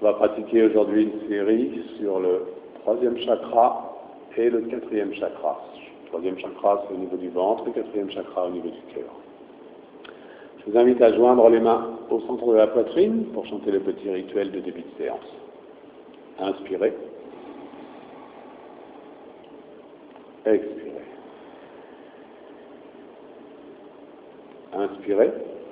On va pratiquer aujourd'hui une série sur le troisième chakra et le quatrième chakra. Le troisième chakra, c'est au niveau du ventre, le quatrième chakra au niveau du cœur. Je vous invite à joindre les mains au centre de la poitrine pour chanter le petit rituel de début de séance. Inspirez. Expirez. Inspirez.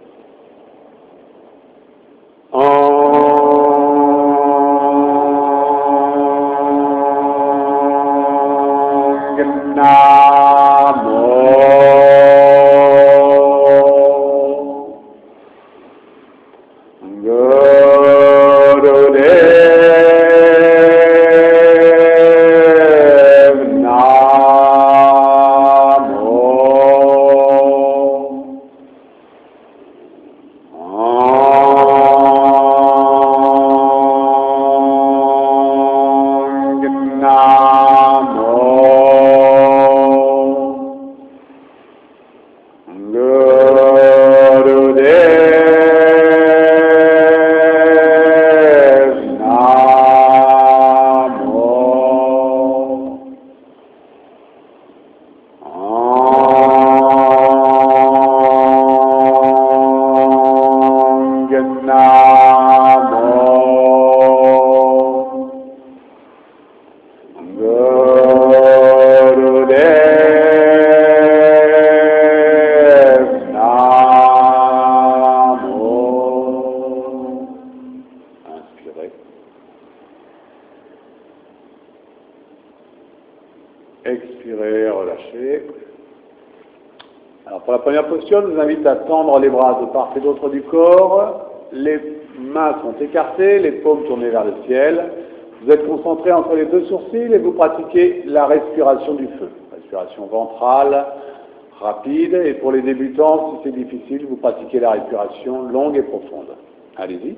Expirez, relâchez. Alors pour la première posture, je vous invite à tendre les bras de part et d'autre du corps. Les mains sont écartées, les paumes tournées vers le ciel. Vous êtes concentré entre les deux sourcils et vous pratiquez la respiration du feu. Respiration ventrale, rapide. Et pour les débutants, si c'est difficile, vous pratiquez la respiration longue et profonde. Allez-y.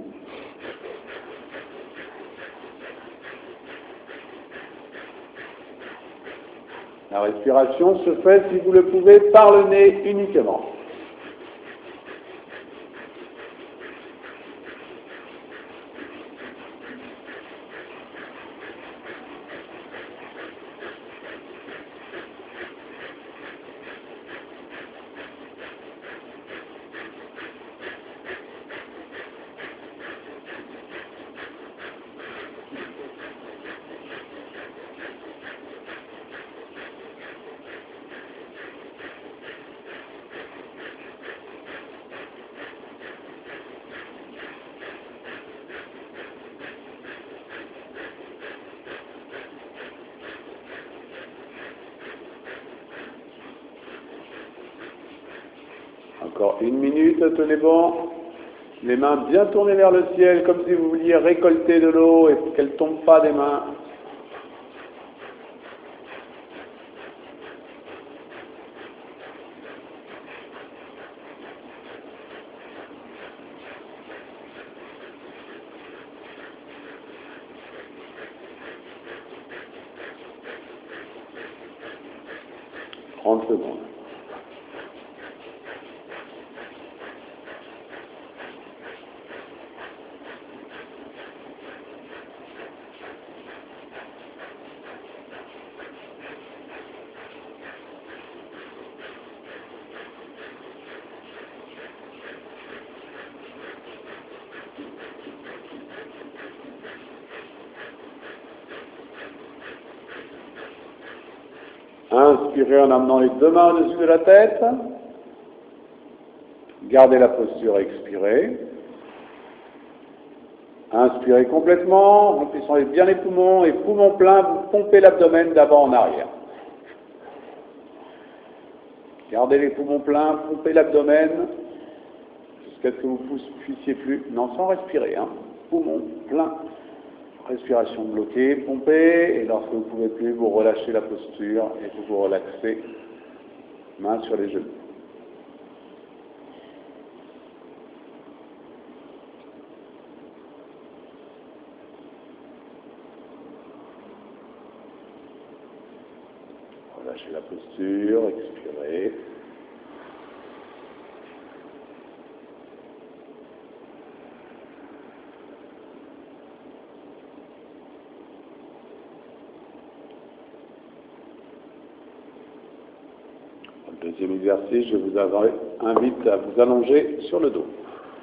La respiration se fait, si vous le pouvez, par le nez uniquement. Encore une minute, tenez bon. Les mains bien tournées vers le ciel, comme si vous vouliez récolter de l'eau et qu'elle ne tombe pas des mains. « 30 secondes. Inspirez en amenant les deux mains au-dessus de la tête. Gardez la posture, expirez. Inspirez complètement, remplissant bien les poumons et poumons pleins, vous pompez l'abdomen d'avant en arrière. Gardez les poumons pleins, pompez l'abdomen jusqu'à ce que vous ne puissiez plus, non sans respirer, poumons pleins. Respiration bloquée, pompée, et lorsque vous ne pouvez plus, vous relâchez la posture et vous vous relaxez, mains sur les genoux. Relâchez la posture, expirez. Deuxième exercice, je vous invite à vous allonger sur le dos.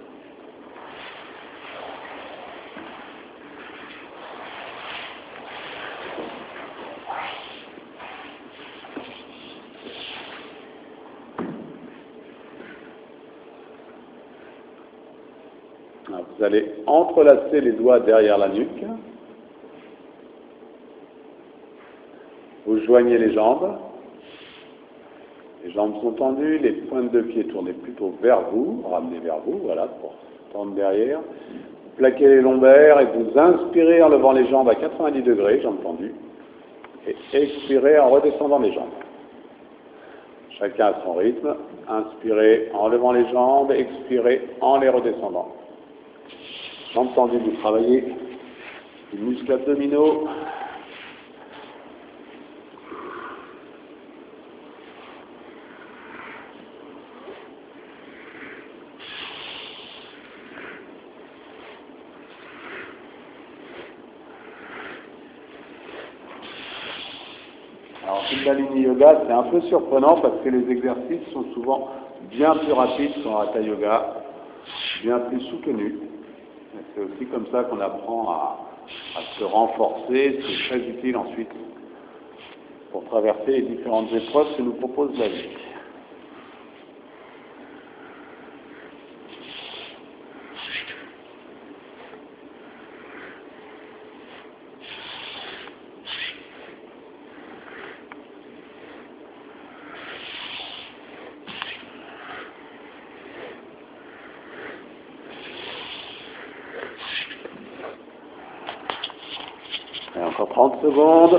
Alors, vous allez entrelacer les doigts derrière la nuque. Vous joignez les jambes. Les jambes sont tendues, les pointes de pied tournez plutôt vers vous, ramenez vers vous, voilà, pour tendre derrière. Vous plaquez les lombaires et vous inspirez en levant les jambes à 90 degrés, jambes tendues, et expirez en redescendant les jambes. Chacun à son rythme. Inspirez en levant les jambes, expirez en les redescendant. Jambes tendues, vous travaillez les muscles abdominaux. Alors, Kundalini Yoga, c'est un peu surprenant parce que les exercices sont souvent bien plus rapides qu'en Hatha Yoga, bien plus soutenus. C'est aussi comme ça qu'on apprend à se renforcer. C'est très utile ensuite pour traverser les différentes épreuves que nous propose la vie. Et encore 30 secondes.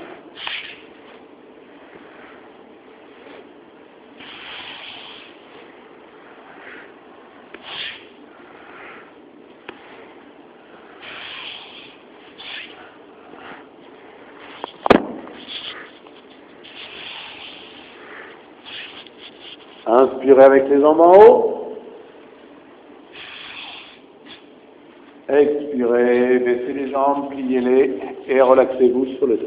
Inspirez avec les jambes en haut. Expirez, baissez les jambes, pliez-les et relaxez-vous sur le dos.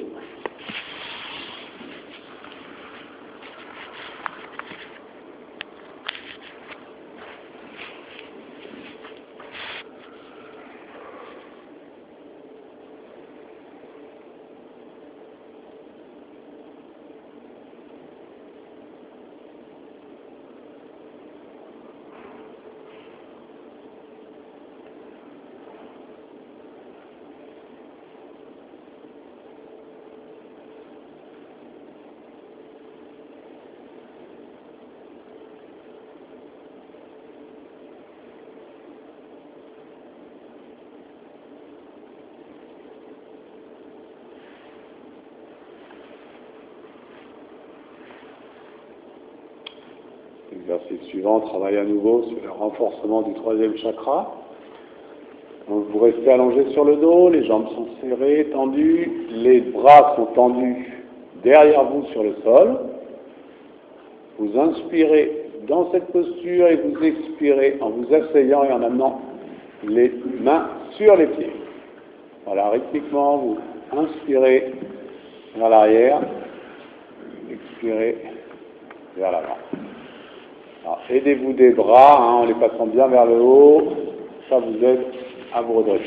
Exercice suivant, travaille à nouveau sur le renforcement du troisième chakra. Donc vous restez allongé sur le dos, les jambes sont serrées, tendues, les bras sont tendus derrière vous sur le sol. Vous inspirez dans cette posture et vous expirez en vous asseyant et en amenant les mains sur les pieds. Voilà, rythmiquement, vous inspirez vers l'arrière, expirez vers l'avant. Alors, aidez-vous des bras, en les passant bien vers le haut, ça vous aide à vous redresser.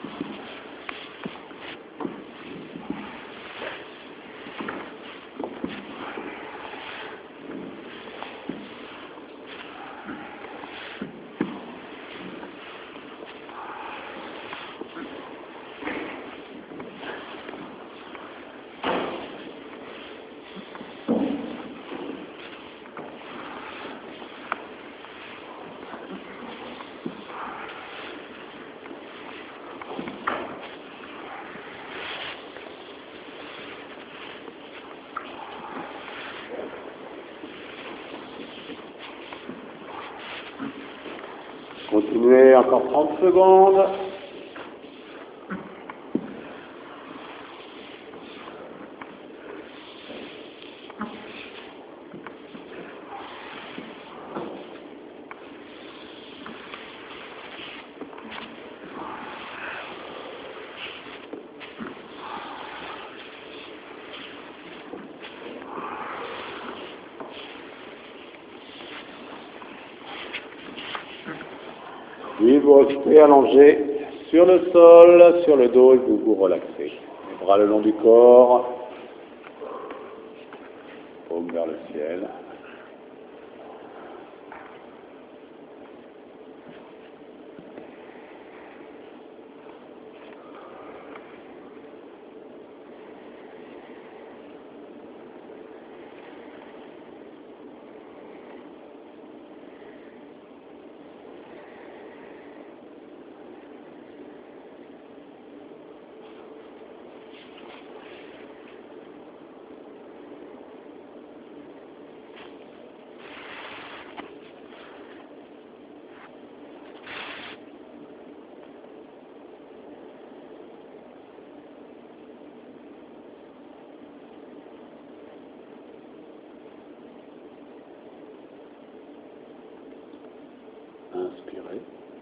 Continuez encore 30 secondes. vous restez allongé sur le sol, sur le dos et vous vous relaxez. Les bras le long du corps, paume vers le ciel. Inspirez.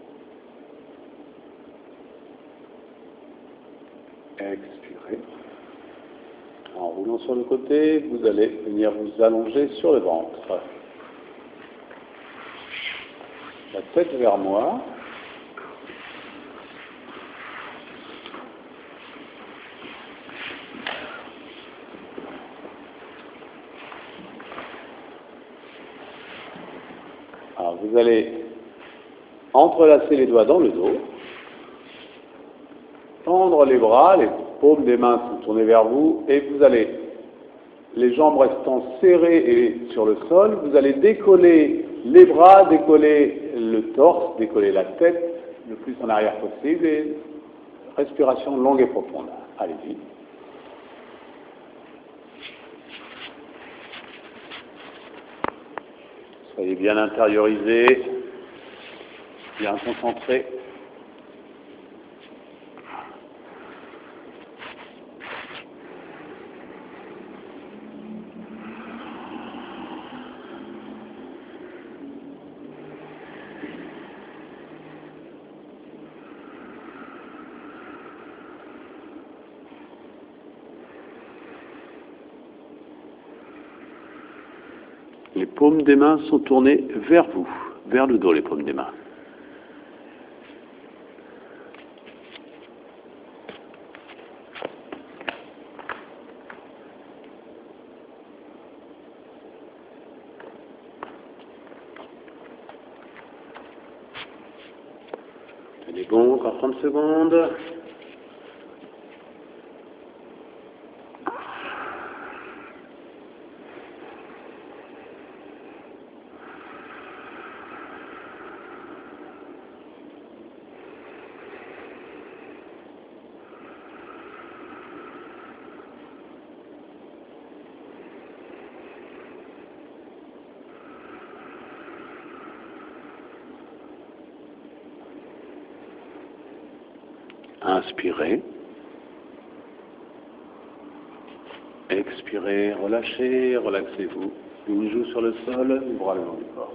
Expirez. En roulant sur le côté, vous allez venir vous allonger sur le ventre. La tête vers moi. Alors vous allez entrelacer les doigts dans le dos, tendre les bras, les paumes des mains sont tournées vers vous, et vous allez, les jambes restant serrées et sur le sol, vous allez décoller les bras, décoller le torse, décoller la tête le plus en arrière possible, et respiration longue et profonde. Allez-y. Soyez bien intériorisés, bien concentrés. Les paumes des mains sont tournées vers vous, vers le dos, les paumes des mains. Tenez bon, encore 30 secondes. Inspirez. Expirez, relâchez, relaxez-vous. Une joue sur le sol, les bras le long du corps.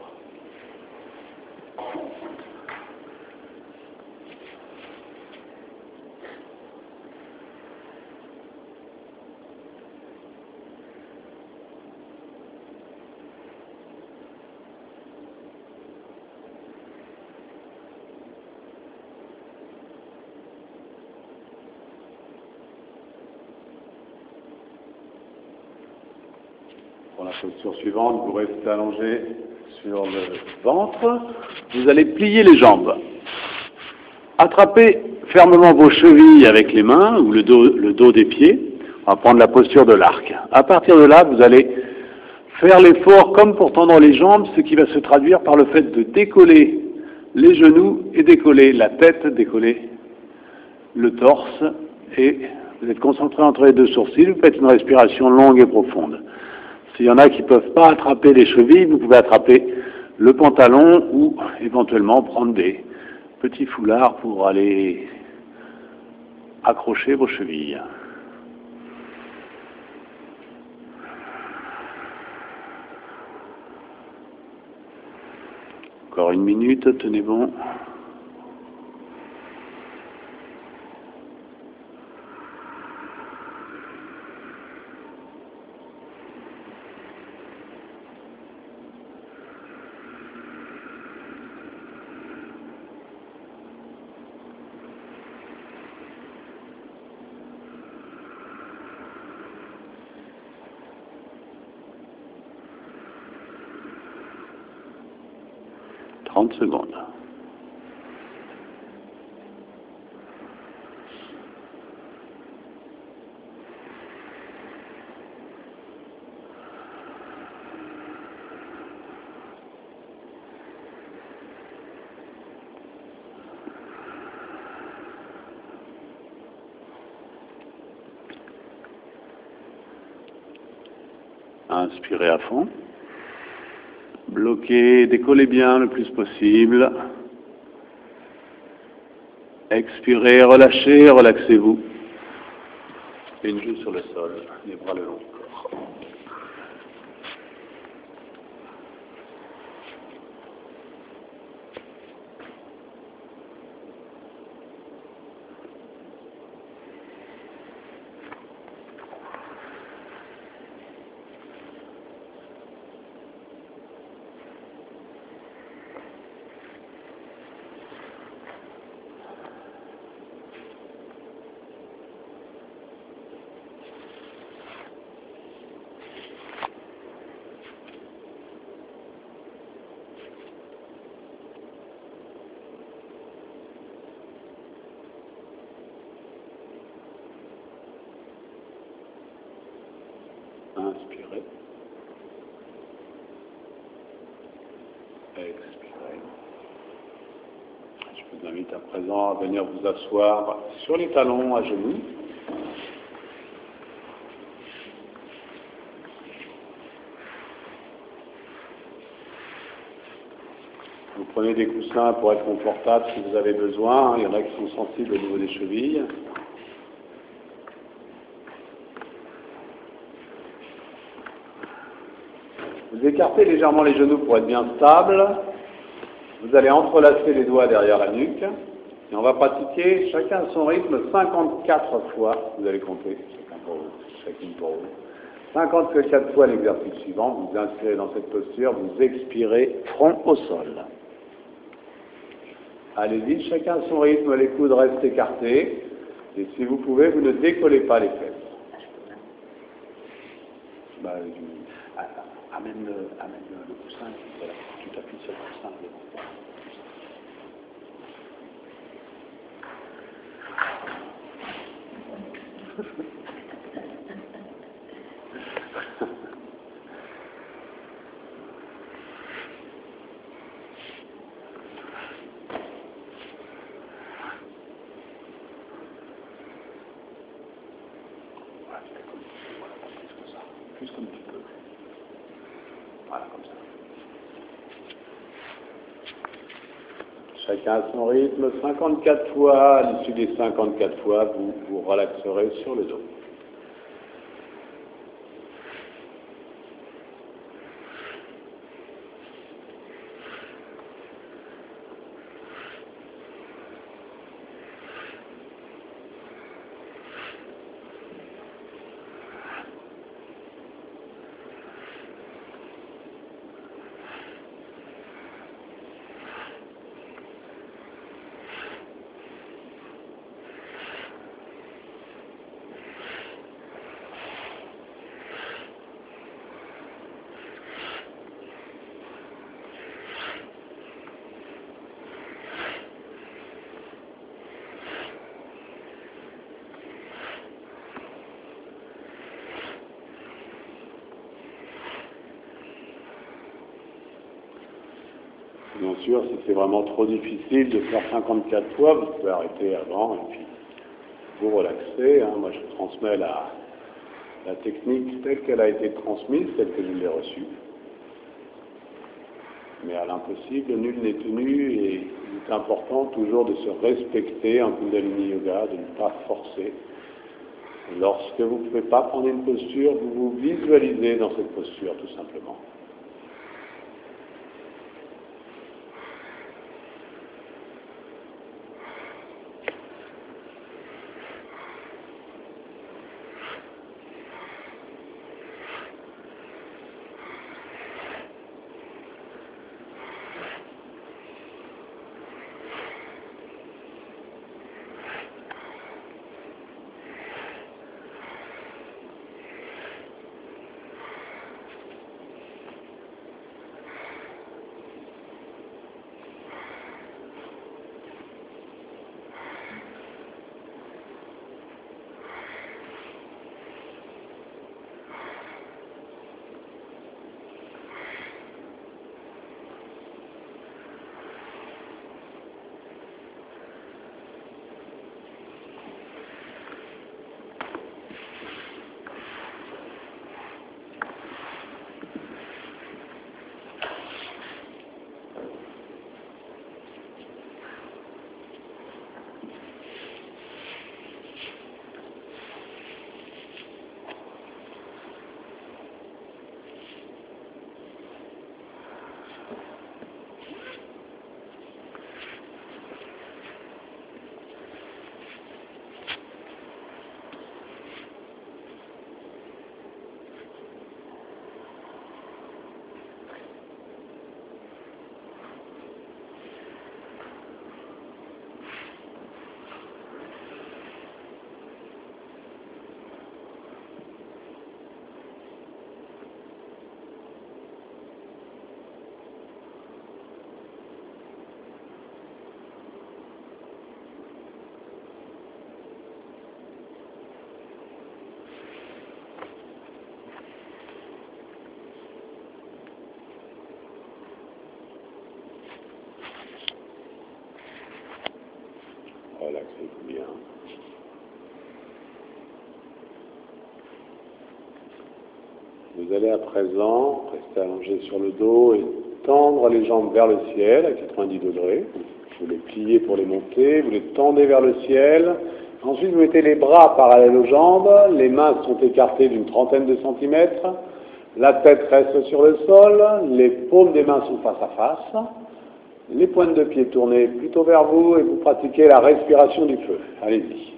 Pour la posture suivante, vous restez allongé sur le ventre. Vous allez plier les jambes. Attrapez fermement vos chevilles avec les mains ou le dos des pieds. On va prendre la posture de l'arc. À partir de là, vous allez faire l'effort comme pour tendre les jambes, ce qui va se traduire par le fait de décoller les genoux et décoller la tête, décoller le torse. Et vous êtes concentré entre les deux sourcils. Vous faites une respiration longue et profonde. S'il y en a qui ne peuvent pas attraper les chevilles, vous pouvez attraper le pantalon ou éventuellement prendre des petits foulards pour aller accrocher vos chevilles. Encore une minute, tenez bon. 30 secondes. Inspirez à fond. Bloquez, décollez bien le plus possible. Expirez, relâchez, relaxez-vous. Une joue sur le sol, les bras le long du corps. Inspirez. Expirez. Je vous invite à présent à venir vous asseoir sur les talons à genoux. Vous prenez des coussins pour être confortable si vous avez besoin. Il y en a qui sont sensibles au niveau des chevilles. Vous écartez légèrement les genoux pour être bien stable. Vous allez entrelacer les doigts derrière la nuque. Et on va pratiquer chacun à son rythme 54 fois. Vous allez compter, chacun pour vous, chacune pour vous. 54 fois l'exercice suivant. Vous inspirez dans cette posture, vous expirez front au sol. Allez-y, chacun à son rythme, les coudes restent écartés. Et si vous pouvez, vous ne décollez pas les fesses. Amène le coussin, voilà, tu t'appuies sur le coussin. Plus comme tu peux. Voilà, comme ça. Chacun à son rythme, 54 fois. À l'issue des 54 fois, vous vous relaxerez sur le dos. Bien sûr, si c'est vraiment trop difficile de faire 54 fois, vous pouvez arrêter avant et puis vous relaxer. Moi, je transmets la technique telle qu'elle a été transmise, telle que je l'ai reçue. Mais à l'impossible, nul n'est tenu et il est important toujours de se respecter en Kundalini Yoga, de ne pas forcer. Lorsque vous ne pouvez pas prendre une posture, vous vous visualisez dans cette posture tout simplement. Relaxez-vous bien. Vous allez à présent rester allongé sur le dos et tendre les jambes vers le ciel à 90 degrés. Vous les pliez pour les monter, vous les tendez vers le ciel. Ensuite, vous mettez les bras parallèles aux jambes, les mains sont écartées d'une trentaine de centimètres, la tête reste sur le sol, les paumes des mains sont face à face, les pointes de pied tournées plutôt vers vous et vous pratiquez la respiration du feu. Allez-y.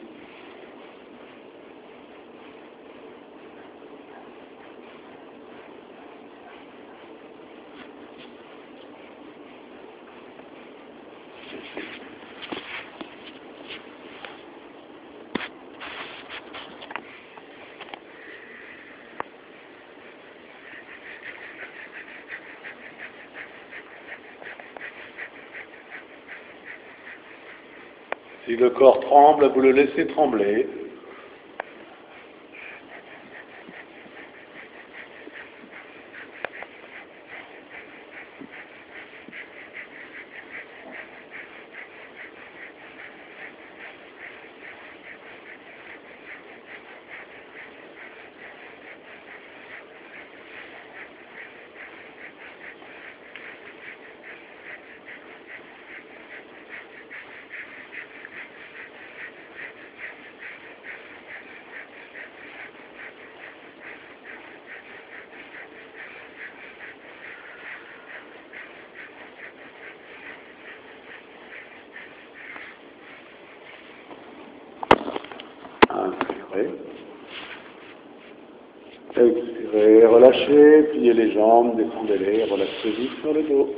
Si le corps tremble, vous le laissez trembler. Inspirez. Expirez, relâchez, pliez les jambes, descendez-les, relaxez-vous sur le dos.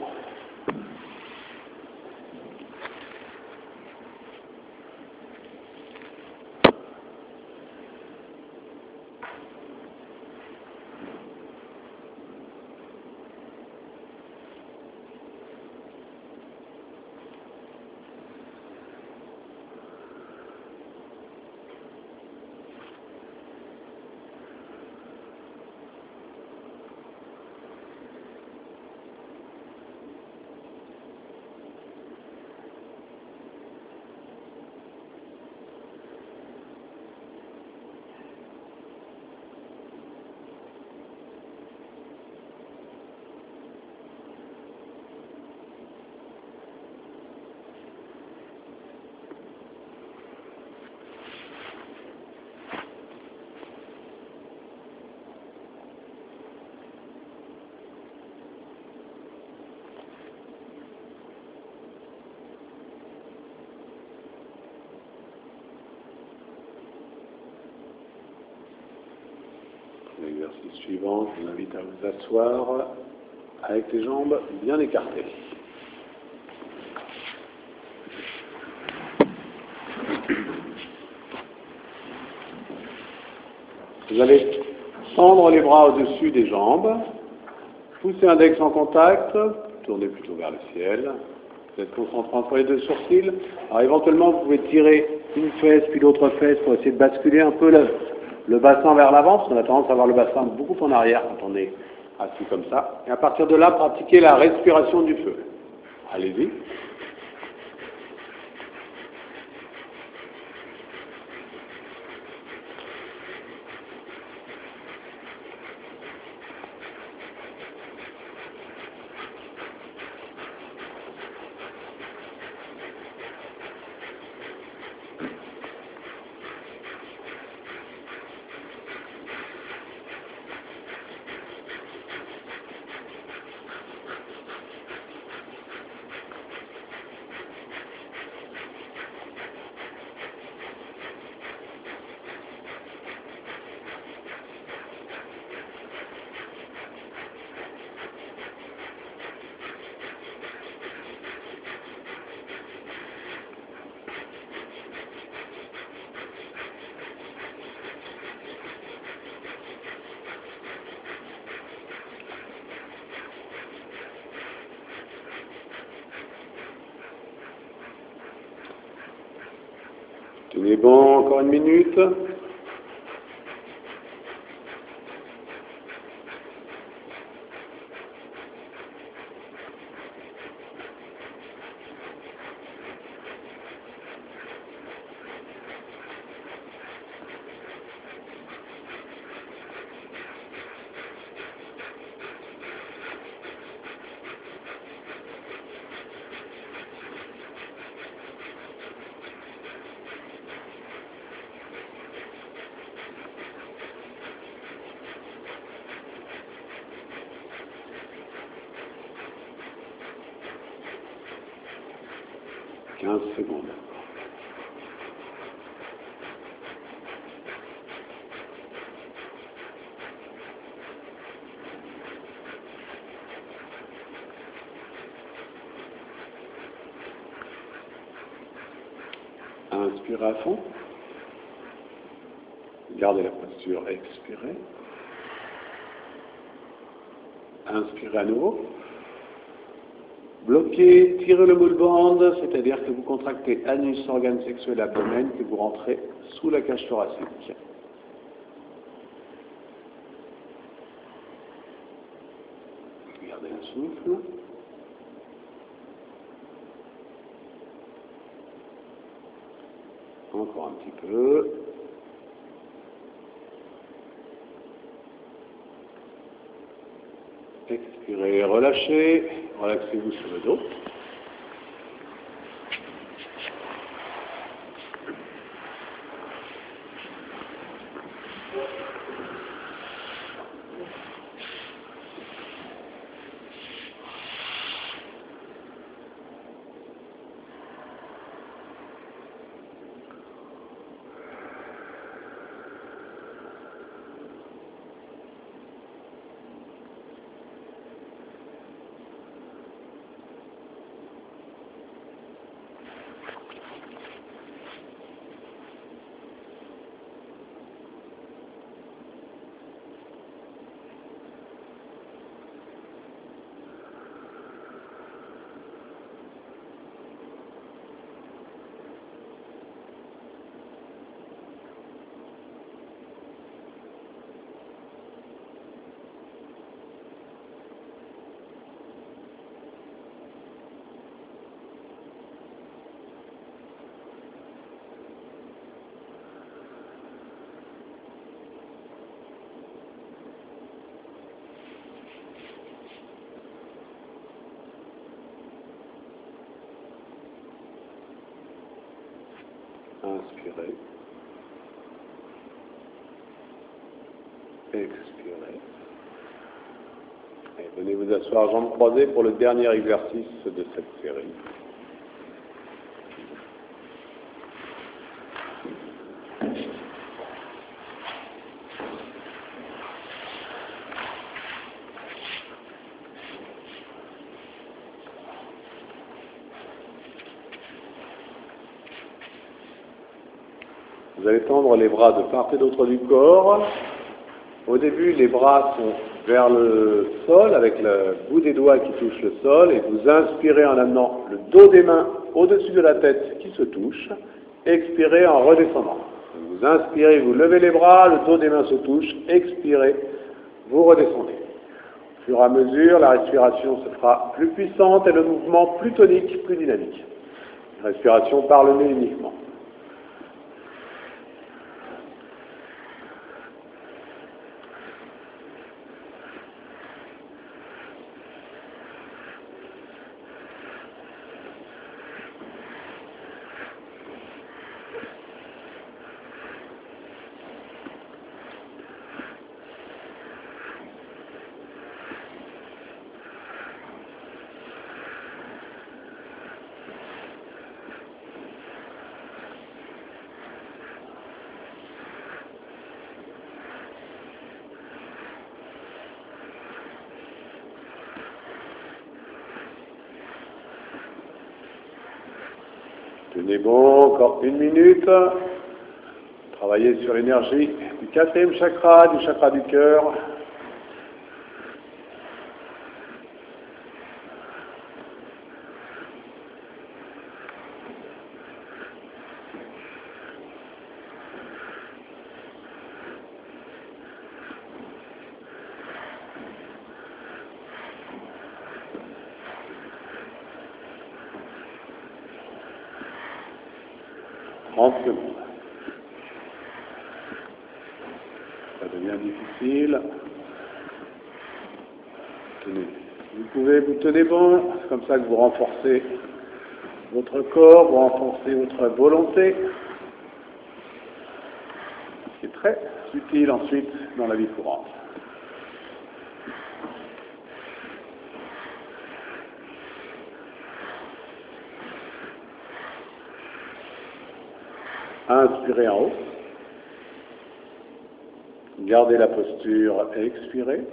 L'exercice suivant, je vous invite à vous asseoir avec les jambes bien écartées. Vous allez tendre les bras au-dessus des jambes, pousser l'index en contact, tournez plutôt vers le ciel. Vous êtes concentré entre les deux sourcils. Alors éventuellement, vous pouvez tirer une fesse puis l'autre fesse pour essayer de basculer un peu le bassin vers l'avant, parce qu'on a tendance à avoir le bassin beaucoup en arrière quand on est assis comme ça. Et à partir de là, pratiquez la respiration du feu. Allez-y. Tenez bon, encore une minute. 15 secondes. Inspirez à fond. Gardez la posture, expirez. Inspirez à nouveau. Bloquez, tirez le moule bande, c'est-à-dire que vous contractez anus, organe sexuel, abdomen, que vous rentrez sous la cage thoracique. Gardez un souffle. Encore un petit peu. Expirez, relâchez, relaxez-vous sur le dos. Inspirez. Expirez. Et venez vous asseoir jambes croisées pour le dernier exercice de cette série. Vous allez tendre les bras de part et d'autre du corps. Au début, les bras sont vers le sol, avec le bout des doigts qui touche le sol, et vous inspirez en amenant le dos des mains au-dessus de la tête qui se touche. Expirez en redescendant. Vous inspirez, vous levez les bras, le dos des mains se touche. Expirez, vous redescendez. Au fur et à mesure, la respiration se fera plus puissante et le mouvement plus tonique, plus dynamique. Respiration par le nez uniquement. Tenez bon, encore 1 minute. Travaillez sur l'énergie du 4e chakra, du chakra du cœur. Secondes. Ça devient difficile. Tenez. Vous pouvez vous tenir bon, c'est comme ça que vous renforcez votre corps, vous renforcez votre volonté. C'est très utile ensuite dans la vie courante. Inspirez en haut. Gardez la posture et expirez.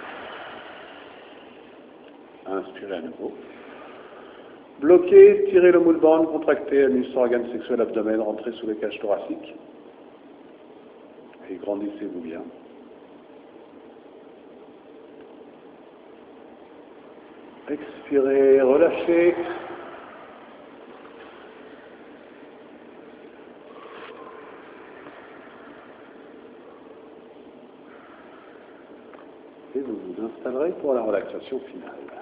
Inspirez à nouveau. Bloquez, tirez le moule bande, contractez, muscle organe sexuel abdomen, rentrez sous les cages thoraciques. Et grandissez-vous bien. Expirez, relâchez. Et vous vous installerez pour la relaxation finale.